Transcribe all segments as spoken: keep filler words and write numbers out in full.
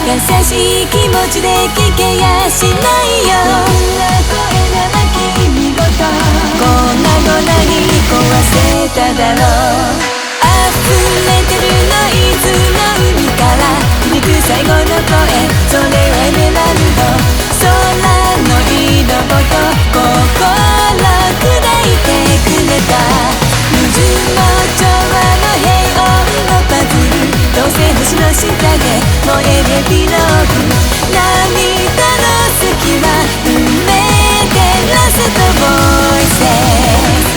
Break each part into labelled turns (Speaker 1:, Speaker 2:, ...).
Speaker 1: 優しい気持ちで聞けやしないよ。こんな声なら君ごと粉々に壊せただろう。溢れてるノイズの海から響く最後の声、それはエメラルド。空の色ごと心砕いてくれた。矛盾の調和の平穏のパズル、どうせ星の下で燃えるエピローグ。涙の隙間埋めてラストボイス。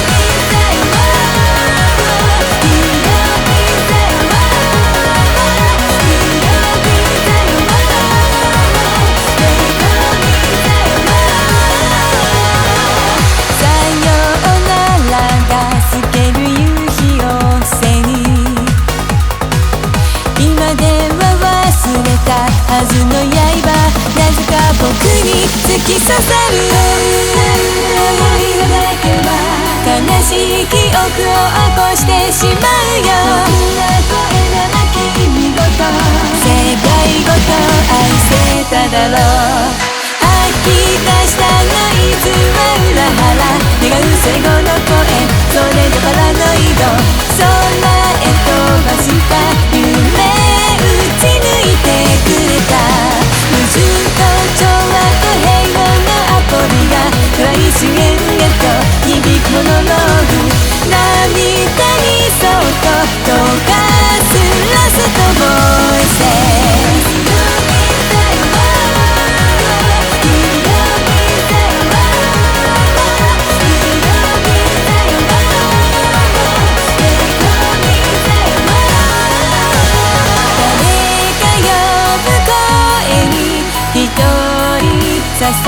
Speaker 1: はずの刃、なぜか僕に突き刺さる。悲しい記憶を起こしてしまうよ。こんな声なら君ごと世界ごと愛せただろう。吐き出したノイズは裏腹、願う最後の声、それでパラノイド。空へ飛ばした夢打ち抜いてくれた。矛盾と調和と平和のアポリが暗い主演へと響くモノローグ。涙にそっと溶かすラストボイス。誘われて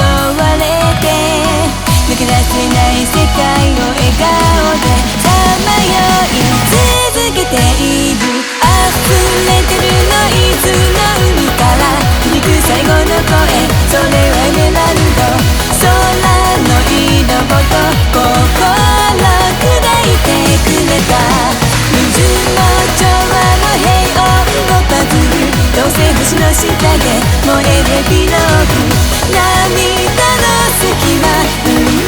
Speaker 1: 抜け出せない世界を笑顔でさまよい続けている。溢れてるノイズの海から響く最後の声、それはエメラルド。空の色ごと心砕いてくれた。矛盾の調和の平穏のパズル、どうせ星の下で燃えるエピローグ。涙の隙間